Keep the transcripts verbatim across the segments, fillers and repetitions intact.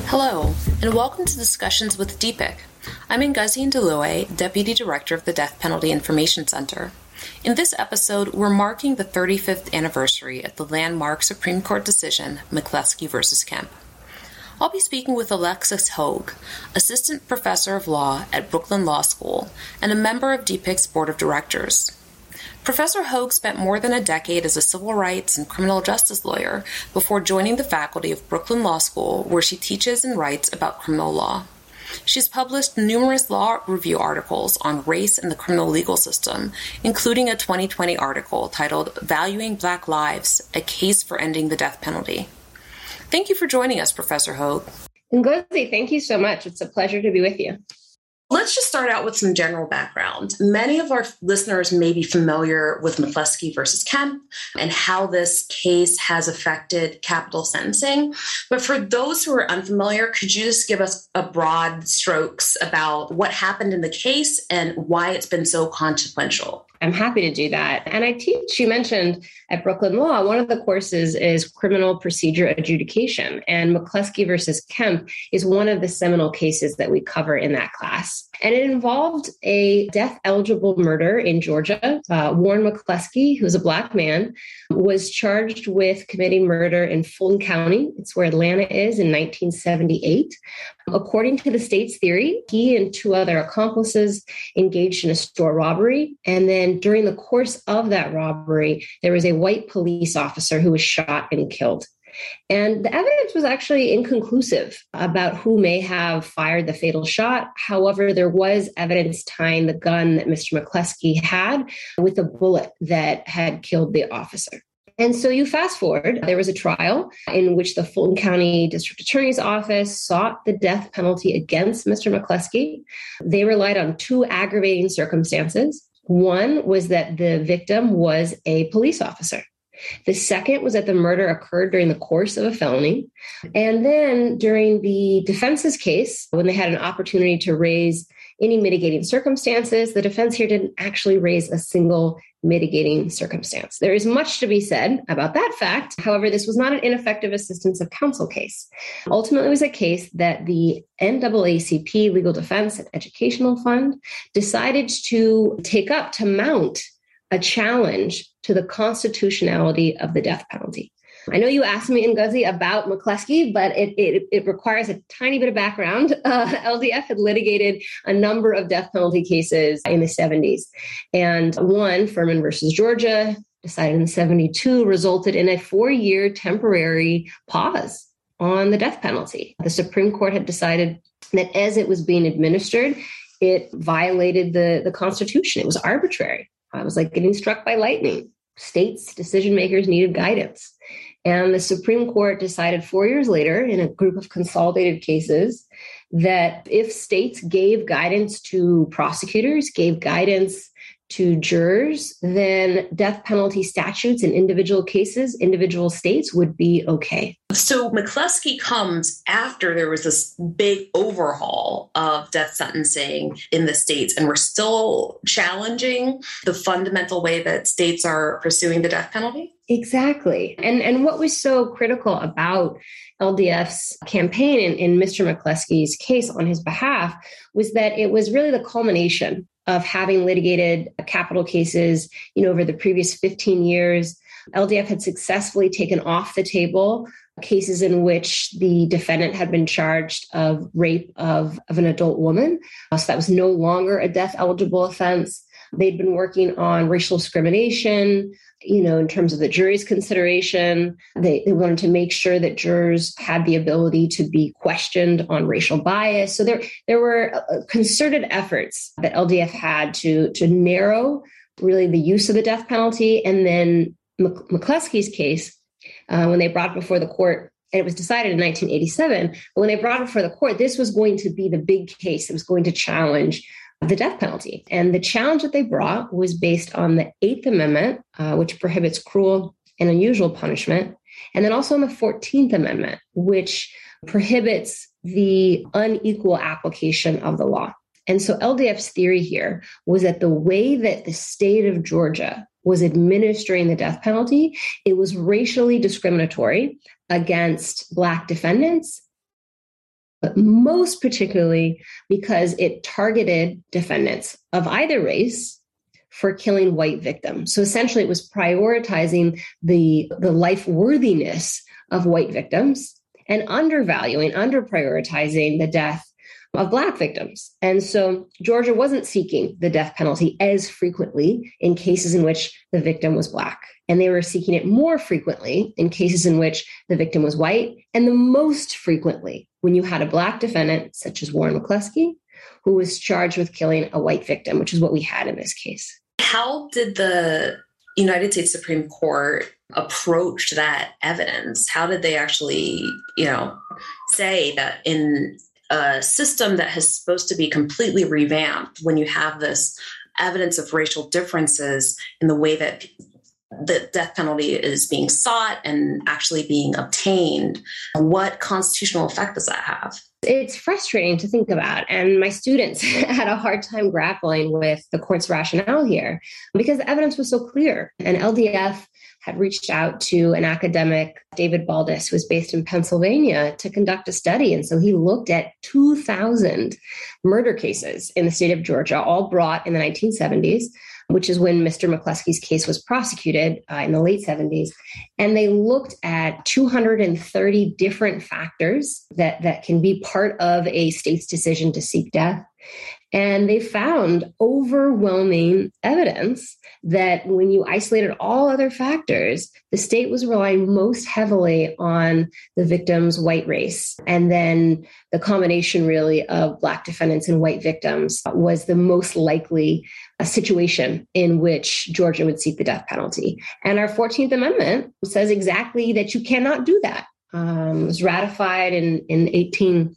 Hello, and welcome to Discussions with D P I C. I'm Ngozi Ndloue, Deputy Director of the Death Penalty Information Center. In this episode, we're marking the thirty-fifth anniversary of the landmark Supreme Court decision, McCleskey v. Kemp. I'll be speaking with Alexis Hogue, Assistant Professor of Law at Brooklyn Law School and a member of D P I C's Board of Directors. Professor Hogue spent more than a decade as a civil rights and criminal justice lawyer before joining the faculty of Brooklyn Law School, where she teaches and writes about criminal law. She's published numerous law review articles on race and the criminal legal system, including a twenty twenty article titled Valuing Black Lives, A Case for Ending the Death Penalty. Thank you for joining us, Professor Hogue. Ngozi, thank you so much. It's a pleasure to be with you. Let's just start out with some general background. Many of our listeners may be familiar with McCleskey versus Kemp and how this case has affected capital sentencing. But for those who are unfamiliar, could you just give us a broad strokes about what happened in the case and why it's been so consequential? I'm happy to do that. And I teach, you mentioned at Brooklyn Law, one of the courses is criminal procedure adjudication. And McCleskey versus Kemp is one of the seminal cases that we cover in that class. And it involved a death-eligible murder in Georgia. Uh, Warren McCleskey, who's a Black man, was charged with committing murder in Fulton County. It's where Atlanta is in nineteen seventy-eight. According to the state's theory, he and two other accomplices engaged in a store robbery. And then during the course of that robbery, there was a white police officer who was shot and killed. And the evidence was actually inconclusive about who may have fired the fatal shot. However, there was evidence tying the gun that Mister McCleskey had with a bullet that had killed the officer. And so you fast forward, there was a trial in which the Fulton County District Attorney's Office sought the death penalty against Mister McCleskey. They relied on two aggravating circumstances. One was that the victim was a police officer. The second was that the murder occurred during the course of a felony. And then during the defense's case, when they had an opportunity to raise any mitigating circumstances, the defense here didn't actually raise a single mitigating circumstance. There is much to be said about that fact. However, this was not an ineffective assistance of counsel case. Ultimately, it was a case that the N double A C P Legal Defense and Educational Fund decided to take up to mount a challenge to the constitutionality of the death penalty. I know you asked me, Ngozi, about McCleskey, but it, it, it requires a tiny bit of background. Uh, L D F had litigated a number of death penalty cases in the seventies. And one, Furman versus Georgia, decided in seventy-two, resulted in a four-year temporary pause on the death penalty. The Supreme Court had decided that as it was being administered, it violated the, the Constitution. It was arbitrary. It was like getting struck by lightning. States, decision makers needed guidance. And the Supreme Court decided four years later in a group of consolidated cases that if states gave guidance to prosecutors, gave guidance to jurors, then death penalty statutes in individual cases, individual states would be okay. So McCleskey comes after there was this big overhaul of death sentencing in the states, and we're still challenging the fundamental way that states are pursuing the death penalty? Exactly. And, and what was so critical about L D F's campaign in, in Mister McCleskey's case on his behalf was that it was really the culmination of having litigated capital cases, you know, over the previous fifteen years. L D F had successfully taken off the table cases in which the defendant had been charged of rape of, of an adult woman. So that was no longer a death eligible offense. They'd been working on racial discrimination, you know, in terms of the jury's consideration. They, they wanted to make sure that jurors had the ability to be questioned on racial bias. So there, there were concerted efforts that L D F had to, to narrow really the use of the death penalty. And then McCleskey's case, uh, when they brought it before the court, and it was decided in nineteen eighty-seven, but when they brought it before the court, this was going to be the big case that was going to challenge the death penalty. And the challenge that they brought was based on the Eighth Amendment, uh, which prohibits cruel and unusual punishment, and then also on the fourteenth Amendment, which prohibits the unequal application of the law. And so L D F's theory here was that the way that the state of Georgia was administering the death penalty, it was racially discriminatory against Black defendants but most particularly because it targeted defendants of either race for killing white victims. So essentially, it was prioritizing the, the life worthiness of white victims and undervaluing, under prioritizing the death of Black victims. And so Georgia wasn't seeking the death penalty as frequently in cases in which the victim was Black. And they were seeking it more frequently in cases in which the victim was white, and the most frequently when you had a Black defendant, such as Warren McCluskey, who was charged with killing a white victim, which is what we had in this case. How did the United States Supreme Court approach that evidence? How did they actually, you know, say that in a system that is supposed to be completely revamped, when you have this evidence of racial differences in the way that the death penalty is being sought and actually being obtained, what constitutional effect does that have? It's frustrating to think about. And my students had a hard time grappling with the court's rationale here because the evidence was so clear. And L D F had reached out to an academic, David Baldus, who was based in Pennsylvania, to conduct a study. And so he looked at two thousand murder cases in the state of Georgia, all brought in the nineteen seventies, which is when Mister McCluskey's case was prosecuted uh, in the late seventies. And they looked at two hundred thirty different factors that, that can be part of a state's decision to seek death. And they found overwhelming evidence that when you isolated all other factors, the state was relying most heavily on the victim's white race. And then the combination really of Black defendants and white victims was the most likely a situation in which Georgia would seek the death penalty. And our fourteenth Amendment says exactly that you cannot do that. Um, it was ratified in, in eighteen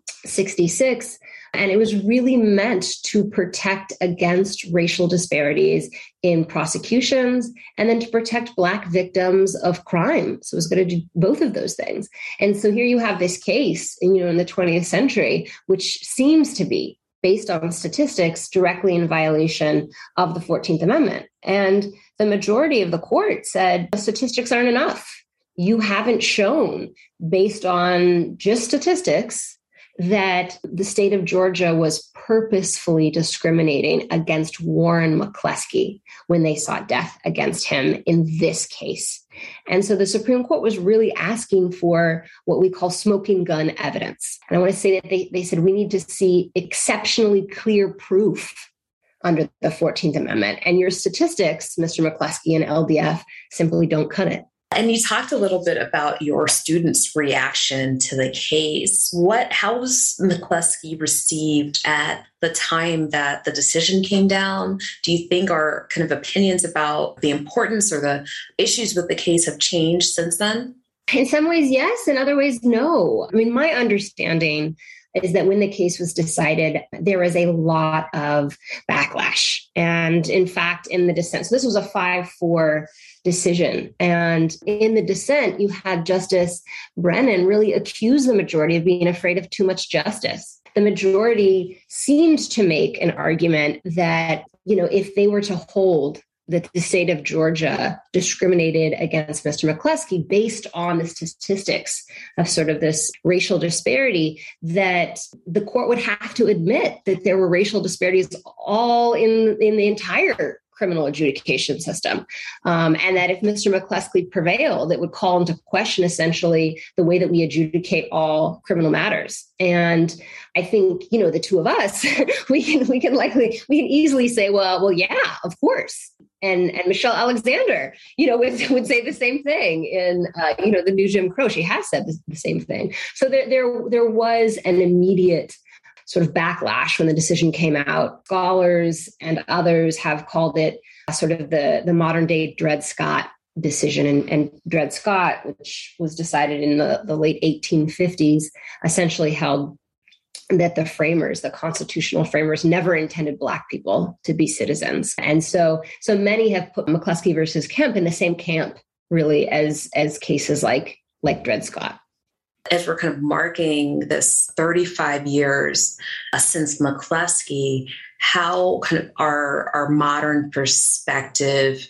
sixty-six. And it was really meant to protect against racial disparities in prosecutions and then to protect Black victims of crime. So it was going to do both of those things. And so here you have this case, you know, in the twentieth century, which seems to be based on statistics directly in violation of the fourteenth Amendment. And the majority of the court said the statistics aren't enough. You haven't shown, based on just statistics, that the state of Georgia was purposefully discriminating against Warren McCluskey when they sought death against him in this case. And so the Supreme Court was really asking for what we call smoking gun evidence. And I want to say that they, they said we need to see exceptionally clear proof under the fourteenth Amendment. And your statistics, Mister McCluskey and L D F, simply don't cut it. And you talked a little bit about your students' reaction to the case. What, how was McCluskey received at the time that the decision came down? Do you think our kind of opinions about the importance or the issues with the case have changed since then? In some ways, yes. In other ways, no. I mean, my understanding is that when the case was decided, there was a lot of backlash. And in fact, in the dissent, so this was a five four decision. And in the dissent, you had Justice Brennan really accuse the majority of being afraid of too much justice. The majority seemed to make an argument that, you know, if they were to hold that the state of Georgia discriminated against Mister McCluskey based on the statistics of sort of this racial disparity, that the court would have to admit that there were racial disparities all in, in the entire criminal adjudication system. Um, and that if Mister McCluskey prevailed, it would call into question essentially the way that we adjudicate all criminal matters. And I think, you know, the two of us, we can we can likely, we can easily say, well, well, yeah, of course. And and Michelle Alexander, you know, would, would say the same thing in, uh, you know, the new Jim Crow. She has said the, the same thing. So there, there, there was an immediate sort of backlash when the decision came out. Scholars and others have called it sort of the, the modern day Dred Scott decision. And, and Dred Scott, which was decided in the, the late eighteen fifties, essentially held that the framers, the constitutional framers, never intended Black people to be citizens. And so, so many have put McCluskey versus Kemp in the same camp, really, as, as cases like, like Dred Scott. As we're kind of marking this thirty-five years uh, since McCluskey, how kind of our, our modern perspective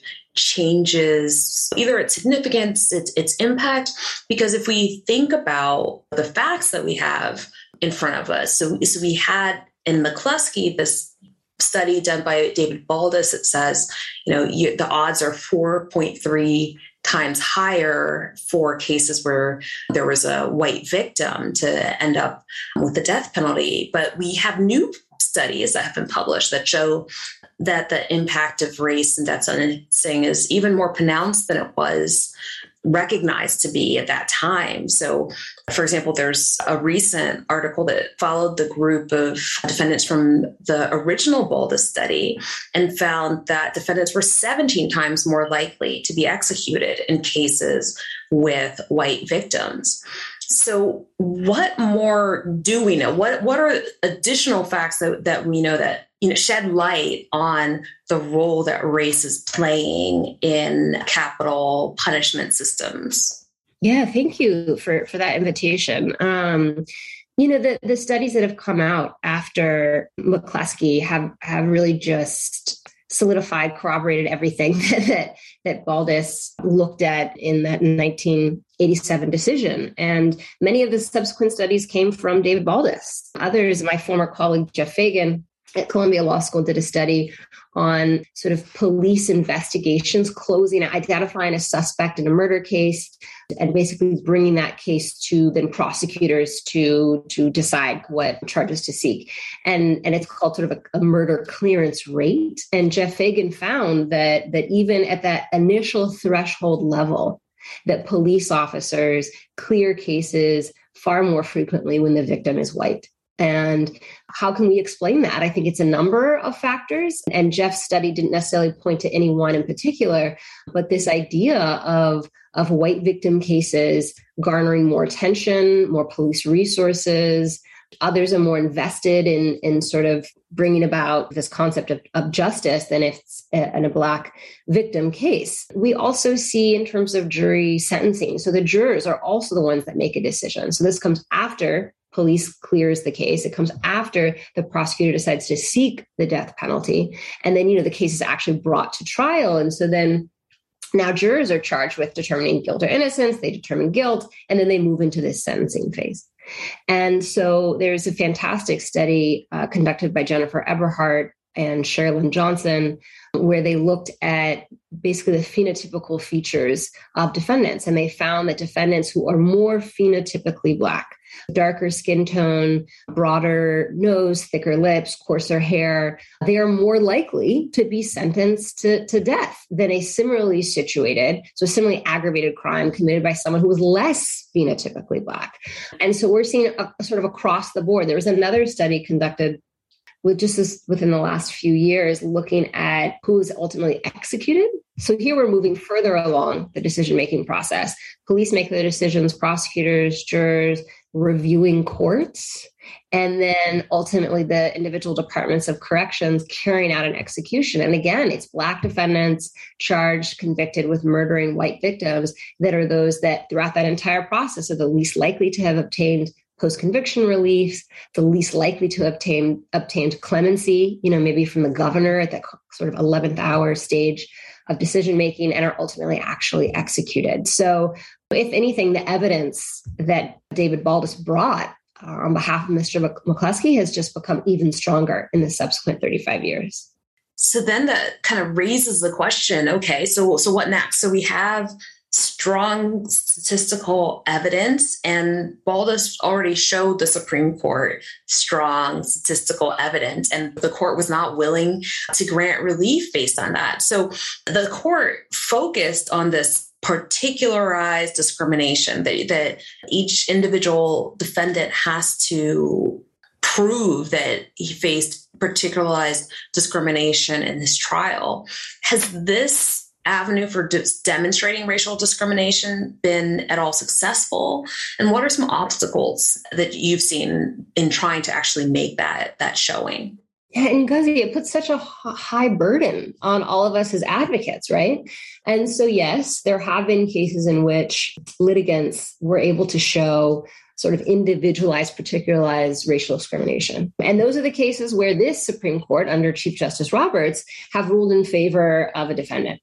changes either its significance, its, its impact? Because if we think about the facts that we have, in front of us. So, so we had in McCluskey this study done by David Baldus. It says, you know, you, the odds are four point three times higher for cases where there was a white victim to end up with the death penalty. But we have new studies that have been published that show that the impact of race and death sentencing is even more pronounced than it was recognized to be at that time. So, for example, there's a recent article that followed the group of defendants from the original Baldus study and found that defendants were seventeen times more likely to be executed in cases with white victims. So what more do we know? What what are additional facts that, that we know that, you know, shed light on the role that race is playing in capital punishment systems? Yeah, thank you for, for that invitation. Um, you know, the, the studies that have come out after McCluskey have, have really just solidified, corroborated everything that, that, that Baldus looked at in that nineteen eighty-seven decision. And many of the subsequent studies came from David Baldus. Others, my former colleague, Jeff Fagan, at Columbia Law School did a study on sort of police investigations, closing, identifying a suspect in a murder case, and basically bringing that case to then prosecutors to, to decide what charges to seek. And, and it's called sort of a, a murder clearance rate. And Jeff Fagan found that, that even at that initial threshold level, that police officers clear cases far more frequently when the victim is white. And how can we explain that? I think it's a number of factors. And Jeff's study didn't necessarily point to any one in particular, but this idea of, of white victim cases garnering more attention, more police resources. Others are more invested in, in sort of bringing about this concept of, of justice than if it's a, in a Black victim case. We also see in terms of jury sentencing. So the jurors are also the ones that make a decision. So this comes after police clears the case. It comes after the prosecutor decides to seek the death penalty. And then, you know, the case is actually brought to trial. And so then now jurors are charged with determining guilt or innocence. They determine guilt, and then they move into this sentencing phase. And so there's a fantastic study uh, conducted by Jennifer Eberhardt and Sherilyn Johnson, where they looked at basically the phenotypical features of defendants. And they found that defendants who are more phenotypically Black, darker skin tone, broader nose, thicker lips, coarser hair, they are more likely to be sentenced to, to death than a similarly situated, so similarly aggravated crime committed by someone who was less phenotypically Black. And so we're seeing a, a sort of across the board. There was another study conducted with just this, within the last few years, looking at who was ultimately executed. So here we're moving further along the decision-making process. Police make the decisions, prosecutors, jurors, reviewing courts, and then ultimately the individual departments of corrections carrying out an execution. And again, it's Black defendants charged, convicted with murdering white victims that are those that throughout that entire process are the least likely to have obtained post-conviction relief, the least likely to obtain obtained clemency, you know, maybe from the governor at that sort of eleventh hour stage of decision-making, and are ultimately actually executed. So if anything, the evidence that David Baldus brought uh, on behalf of Mister McCluskey has just become even stronger in the subsequent thirty-five years. So then that kind of raises the question, okay, so, so what next? So we have strong statistical evidence, and Baldus already showed the Supreme Court strong statistical evidence, and the court was not willing to grant relief based on that. So the court focused on this particularized discrimination that, that each individual defendant has to prove that he faced particularized discrimination in his trial. Has this avenue for de- demonstrating racial discrimination been at all successful? And what are some obstacles that you've seen in trying to actually make that, that showing? Yeah, and Ghazi, it puts such a high burden on all of us as advocates, right? And so, yes, there have been cases in which litigants were able to show sort of individualized, particularized racial discrimination. And those are the cases where this Supreme Court, under Chief Justice Roberts, have ruled in favor of a defendant. Uh,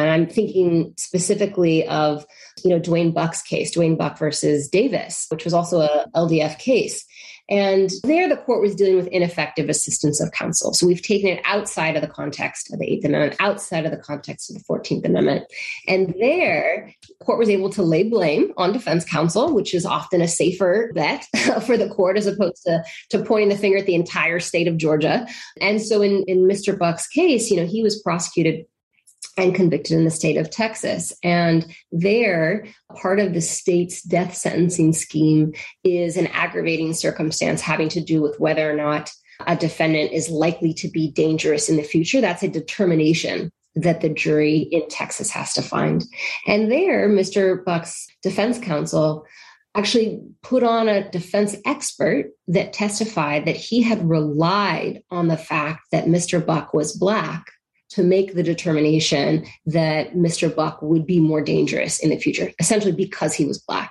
And I'm thinking specifically of, you know, Dwayne Buck's case, Dwayne Buck versus Davis, which was also a L D F case. And there the court was dealing with ineffective assistance of counsel. So we've taken it outside of the context of the Eighth Amendment, outside of the context of the fourteenth Amendment. And there, the court was able to lay blame on defense counsel, which is often a safer bet for the court as opposed to, to pointing the finger at the entire state of Georgia. And so in, in Mister Buck's case, you know, he was prosecuted and convicted in the state of Texas. And there, part of the state's death sentencing scheme is an aggravating circumstance having to do with whether or not a defendant is likely to be dangerous in the future. That's a determination that the jury in Texas has to find. And there, Mister Buck's defense counsel actually put on a defense expert that testified that he had relied on the fact that Mister Buck was Black to make the determination that Mister Buck would be more dangerous in the future, essentially because he was Black.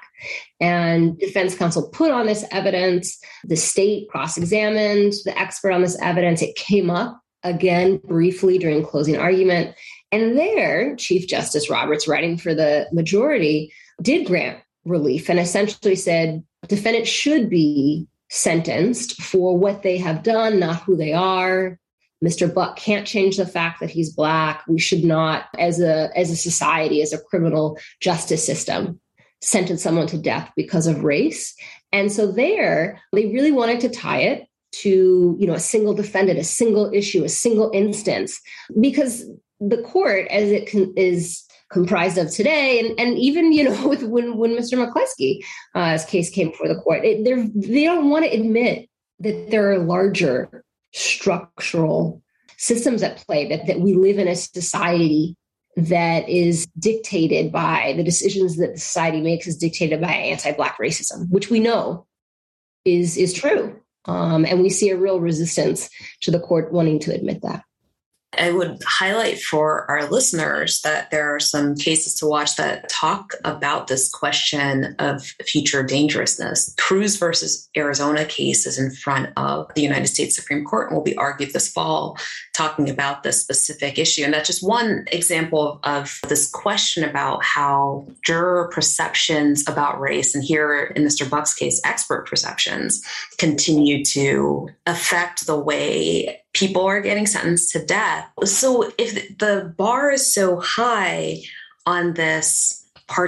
And defense counsel put on this evidence. The state cross-examined the expert on this evidence. It came up again briefly during closing argument. And there, Chief Justice Roberts, writing for the majority, did grant relief and essentially said defendants should be sentenced for what they have done, not who they are. Mister Buck can't change the fact that he's Black. We should not, as a as a society, as a criminal justice system, sentence someone to death because of race. And so there, they really wanted to tie it to, you know, a single defendant, a single issue, a single instance, because the court, as it con- is comprised of today, and, and even, you know, with when, when Mister McCleskey's uh, case came before the court, it, they don't want to admit that there are larger structural systems at play, that, that we live in a society that is dictated by the decisions that the society makes is dictated by anti-Black racism, which we know is, is true. Um, and we see a real resistance to the court wanting to admit that. I would highlight for our listeners that there are some cases to watch that talk about this question of future dangerousness. Cruz versus Arizona case is in front of the United States Supreme Court and will be argued this fall, talking about this specific issue. And that's just one example of this question about how juror perceptions about race, and here in Mister Buck's case, expert perceptions, continue to affect the way people are getting sentenced to death. So if the bar is so high on this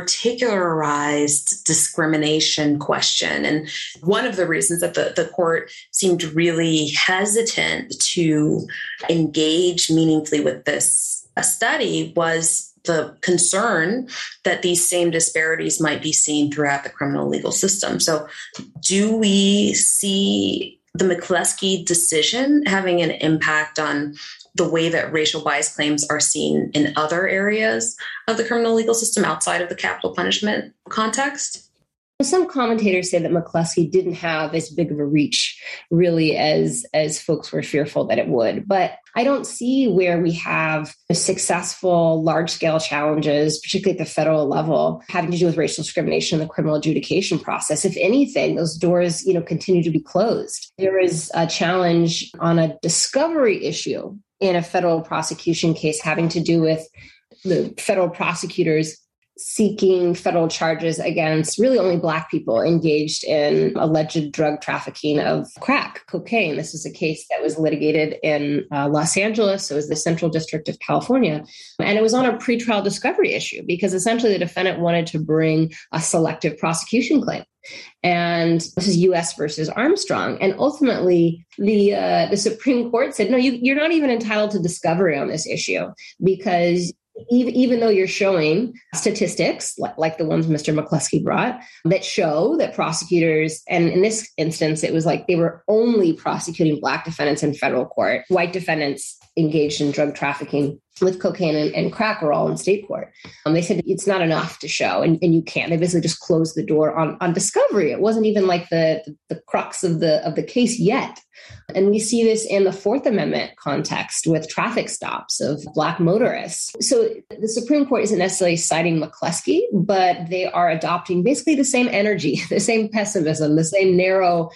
particularized discrimination question, and one of the reasons that the, the court seemed really hesitant to engage meaningfully with this study was the concern that these same disparities might be seen throughout the criminal legal system. So do we see the McCleskey decision having an impact on the way that racial bias claims are seen in other areas of the criminal legal system outside of the capital punishment context? Some commentators say that McCleskey didn't have as big of a reach, really, as, as folks were fearful that it would. But I don't see where we have successful large-scale challenges, particularly at the federal level, having to do with racial discrimination in the criminal adjudication process. If anything, those doors, you know, continue to be closed. There is a challenge on a discovery issue in a federal prosecution case having to do with the federal prosecutors seeking federal charges against really only Black people engaged in alleged drug trafficking of crack, cocaine. This was a case that was litigated in uh, Los Angeles. It was the Central District of California. And it was on a pretrial discovery issue because essentially the defendant wanted to bring a selective prosecution claim. And this is U S versus Armstrong. And ultimately, the uh, the Supreme Court said, no, you, you're not even entitled to discovery on this issue because Even, even though you're showing statistics like, like the ones Mister McCleskey brought that show that prosecutors, and in this instance, it was like they were only prosecuting Black defendants in federal court. White defendants engaged in drug trafficking with cocaine and, and crack were all in state court. Um, they said it's not enough to show, and, and you can't. They basically just closed the door on, on discovery. It wasn't even like the, the, the crux of the of the case yet. And we see this in the Fourth Amendment context with traffic stops of Black motorists. So the Supreme Court isn't necessarily citing McCleskey, but they are adopting basically the same energy, the same pessimism, the same narrow,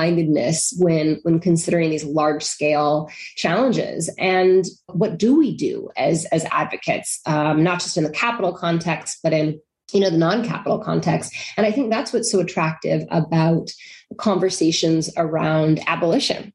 narrow-mindedness when, when considering these large-scale challenges. And what do we do do as, as advocates, um, not just in the capital context, but in you know, the non-capital context. And I think that's what's so attractive about conversations around abolition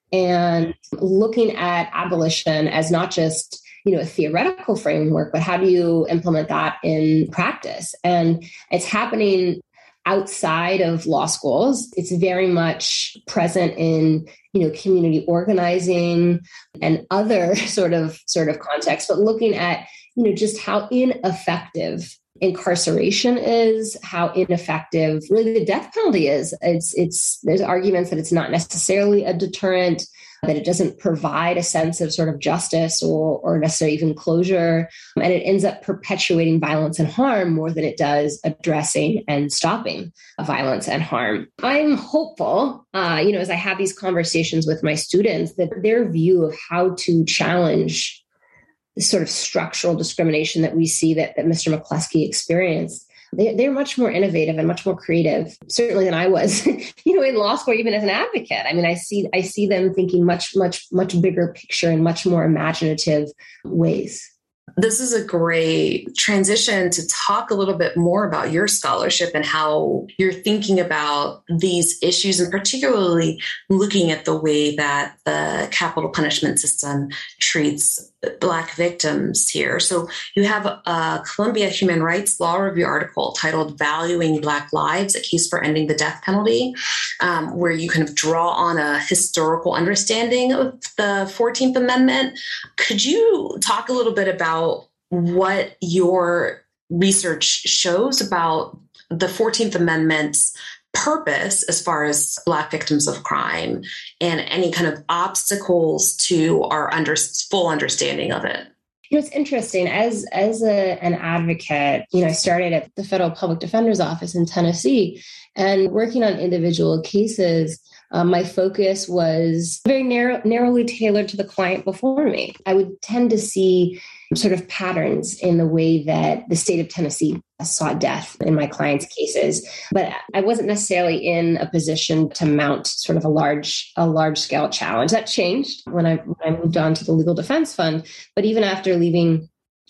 and looking at abolition as not just, you know, a theoretical framework, but how do you implement that in practice? And it's happening outside of law schools. It's very much present in, you know, community organizing and other sort of sort of contexts, but looking at, you know, just how ineffective incarceration is, how ineffective really the death penalty is. It's it's there's arguments that it's not necessarily a deterrent, that it doesn't provide a sense of sort of justice or or necessarily even closure, and it ends up perpetuating violence and harm more than it does addressing and stopping violence and harm. I'm hopeful, uh, you know, as I have these conversations with my students, that their view of how to challenge the sort of structural discrimination that we see that, that Mister McCluskey experienced, they, they're much more innovative and much more creative, certainly than I was, you know, in law school, even as an advocate. I mean, I see I see them thinking much, much, much bigger picture in much more imaginative ways. This is a great transition to talk a little bit more about your scholarship and how you're thinking about these issues, and particularly looking at the way that the capital punishment system treats Black victims here. So you have a Columbia Human Rights Law Review article titled Valuing Black Lives, a Case for Ending the Death Penalty, um, where you kind of draw on a historical understanding of the fourteenth Amendment. Could you talk a little bit about what your research shows about the fourteenth Amendment's purpose as far as Black victims of crime and any kind of obstacles to our under, full understanding of it? You know, it's interesting. As as a, an advocate, you know, I started at the Federal Public Defender's Office in Tennessee, and working on individual cases, um, my focus was very narrow, narrowly tailored to the client before me. I would tend to see sort of patterns in the way that the state of Tennessee saw death in my clients' cases, but I wasn't necessarily in a position to mount sort of a large, a large scale challenge. That changed when I, when I moved on to the Legal Defense Fund. But even after leaving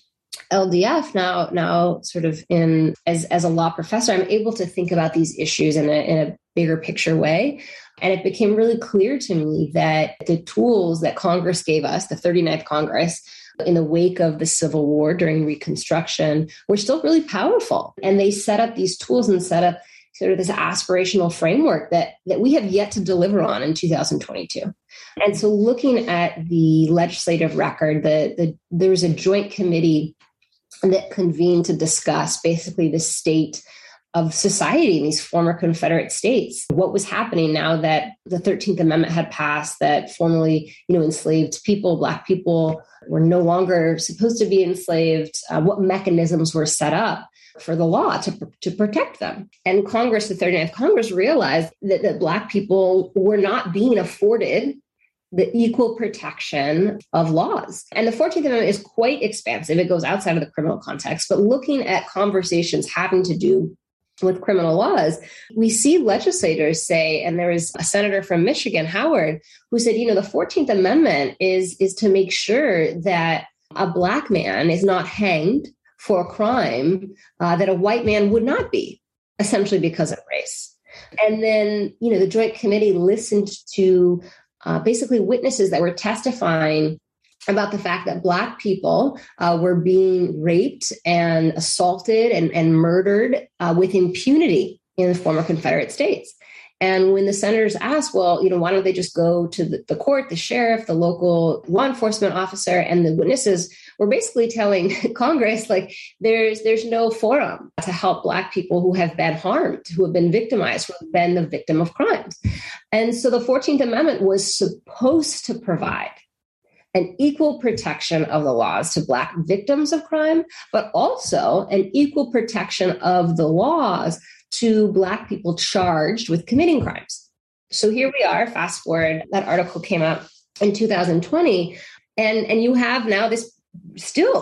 L D F, now, now sort of in as, as a law professor, I'm able to think about these issues in a, in a bigger picture way. And it became really clear to me that the tools that Congress gave us, the thirty-ninth Congress, in the wake of the Civil War during Reconstruction, were still really powerful. And they set up these tools and set up sort of this aspirational framework that, that we have yet to deliver on in two thousand twenty-two. And so looking at the legislative record, the, the, there was a joint committee that convened to discuss basically the state of society in these former Confederate states. What was happening now that the thirteenth Amendment had passed, that formerly, you know, enslaved people, Black people, were no longer supposed to be enslaved, uh, what mechanisms were set up for the law to, to protect them. And Congress, the thirty-ninth Congress, realized that, that Black people were not being afforded the equal protection of laws. And the fourteenth Amendment is quite expansive. It goes outside of the criminal context, but looking at conversations having to do with criminal laws, we see legislators say, and there was a senator from Michigan, Howard, who said, you know, the fourteenth Amendment is, is to make sure that a Black man is not hanged for a crime uh, that a white man would not be, essentially because of race. And then, you know, the Joint Committee listened to uh, basically witnesses that were testifying about the fact that Black people uh, were being raped and assaulted and, and murdered uh, with impunity in the former Confederate states. And when the senators asked, well, you know, why don't they just go to the, the court, the sheriff, the local law enforcement officer, and the witnesses were basically telling Congress, like, there's there's no forum to help Black people who have been harmed, who have been victimized, who have been the victim of crimes. And so the fourteenth Amendment was supposed to provide an equal protection of the laws to Black victims of crime, but also an equal protection of the laws to Black people charged with committing crimes. So here we are, fast forward, that article came out in two thousand twenty, and, and you have now this still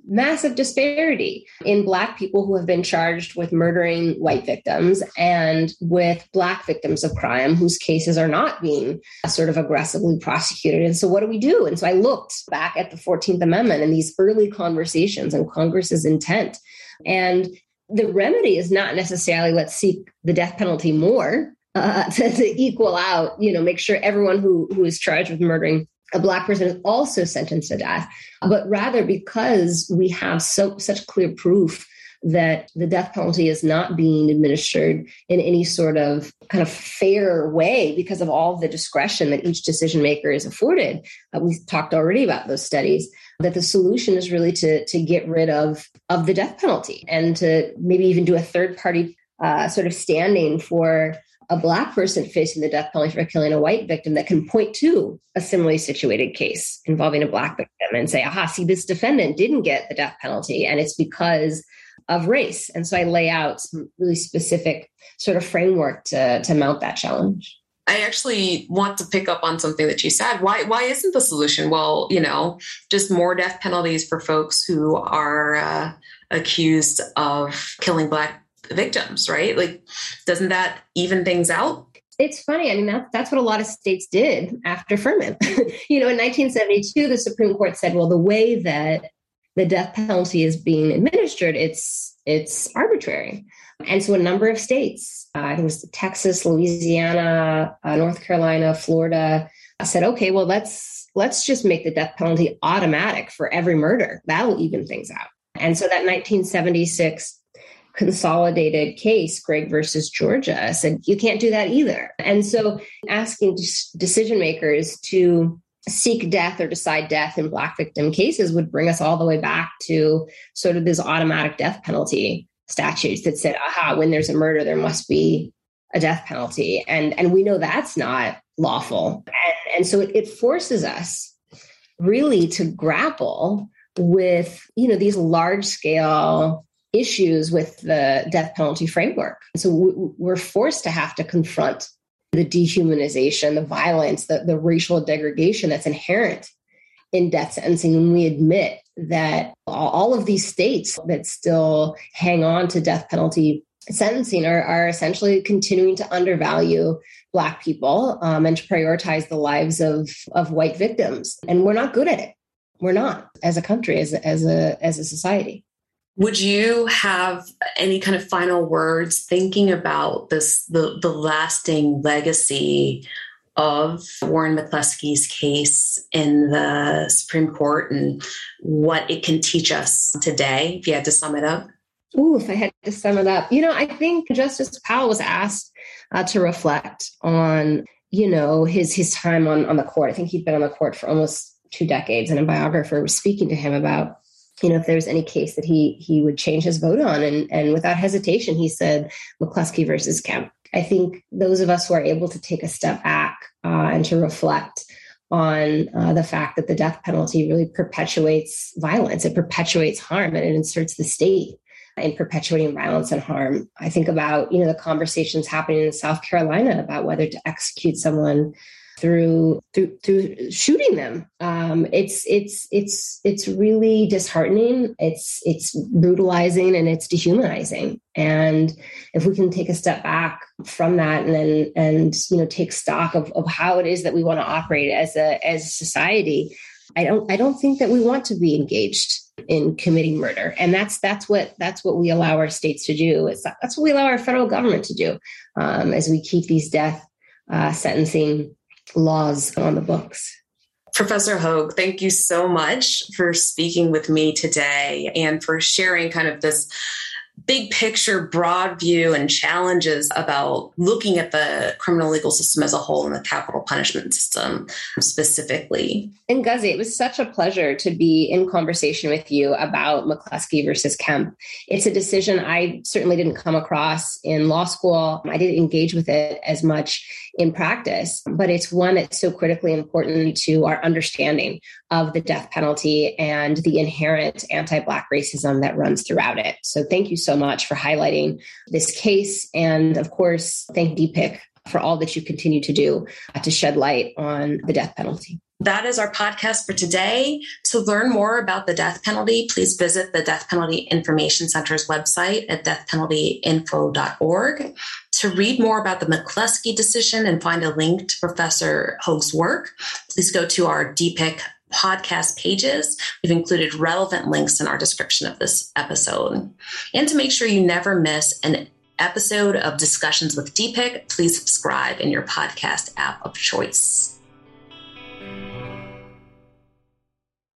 massive disparity in Black people who have been charged with murdering white victims and with Black victims of crime whose cases are not being sort of aggressively prosecuted. And so what do we do? And so I looked back at the fourteenth Amendment and these early conversations and Congress's intent. And the remedy is not necessarily let's seek the death penalty more uh, to, to equal out, you know, make sure everyone who, who is charged with murdering a Black person is also sentenced to death, but rather because we have so such clear proof that the death penalty is not being administered in any sort of kind of fair way because of all the discretion that each decision maker is afforded. Uh, we talked already about those studies, that the solution is really to, to get rid of, of the death penalty and to maybe even do a third party uh, sort of standing for a Black person facing the death penalty for killing a white victim that can point to a similarly situated case involving a Black victim and say, aha, see, this defendant didn't get the death penalty and it's because of race. And so I lay out some really specific sort of framework to, to mount that challenge. I actually want to pick up on something that you said. Why, why isn't the solution? Well, you know, just more death penalties for folks who are uh, accused of killing Black victims, right? Like, doesn't that even things out? It's funny. I mean, that's, that's what a lot of states did after Furman. you know, in nineteen seventy-two, the Supreme Court said, well, the way that the death penalty is being administered, it's it's arbitrary. And so a number of states, uh, I think it was Texas, Louisiana, uh, North Carolina, Florida, said, okay, well, let's let's just make the death penalty automatic for every murder. That'll even things out. And so that nineteen seventy-six consolidated case, Gregg versus Georgia, said you can't do that either. And so asking decision makers to seek death or decide death in Black victim cases would bring us all the way back to sort of this automatic death penalty statutes that said, aha, when there's a murder, there must be a death penalty. And, and we know that's not lawful. And, and so it, it forces us really to grapple with, you know, these large scale issues with the death penalty framework. So we're forced to have to confront the dehumanization, the violence, the, the racial degradation that's inherent in death sentencing when we admit that all of these states that still hang on to death penalty sentencing are, are essentially continuing to undervalue Black people um, and to prioritize the lives of, of white victims. And we're not good at it. We're not as a country, as, as a as a society. Would you have any kind of final words thinking about this, the, the lasting legacy of Warren McCluskey's case in the Supreme Court and what it can teach us today, if you had to sum it up? Ooh, if I had to sum it up, you know, I think Justice Powell was asked uh, to reflect on, you know, his his time on, on the court. I think he'd been on the court for almost two decades, and a biographer was speaking to him about, you know, if there was any case that he he would change his vote on. And, and without hesitation, he said McCluskey versus Kemp. I think those of us who are able to take a step back uh, and to reflect on uh, the fact that the death penalty really perpetuates violence, it perpetuates harm, and it inserts the state in perpetuating violence and harm. I think about, you know, the conversations happening in South Carolina about whether to execute someone through through through shooting them. Um, it's it's it's it's really disheartening. It's it's brutalizing and it's dehumanizing. And if we can take a step back from that and then and you know take stock of, of how it is that we want to operate as a as a society, I don't I don't think that we want to be engaged in committing murder. And that's that's what that's what we allow our states to do. It's that's what we allow our federal government to do um, as we keep these death uh, sentencing laws on the books. Professor Hoag, thank you so much for speaking with me today and for sharing kind of this big picture, broad view and challenges about looking at the criminal legal system as a whole and the capital punishment system specifically. And Ghazi, it was such a pleasure to be in conversation with you about McCluskey versus Kemp. It's a decision I certainly didn't come across in law school. I didn't engage with it as much in practice, but it's one that's so critically important to our understanding of the death penalty and the inherent anti-Black racism that runs throughout it. So thank you so much for highlighting this case. And of course, thank D P I C for all that you continue to do uh, to shed light on the death penalty. That is our podcast for today. To learn more about the death penalty, please visit the Death Penalty Information Center's website at death penalty info dot org. To read more about the McCleskey decision and find a link to Professor Hoag's work, please go to our D P I C podcast pages. We've included relevant links in our description of this episode. And to make sure you never miss an episode of Discussions with D P I C, please subscribe in your podcast app of choice.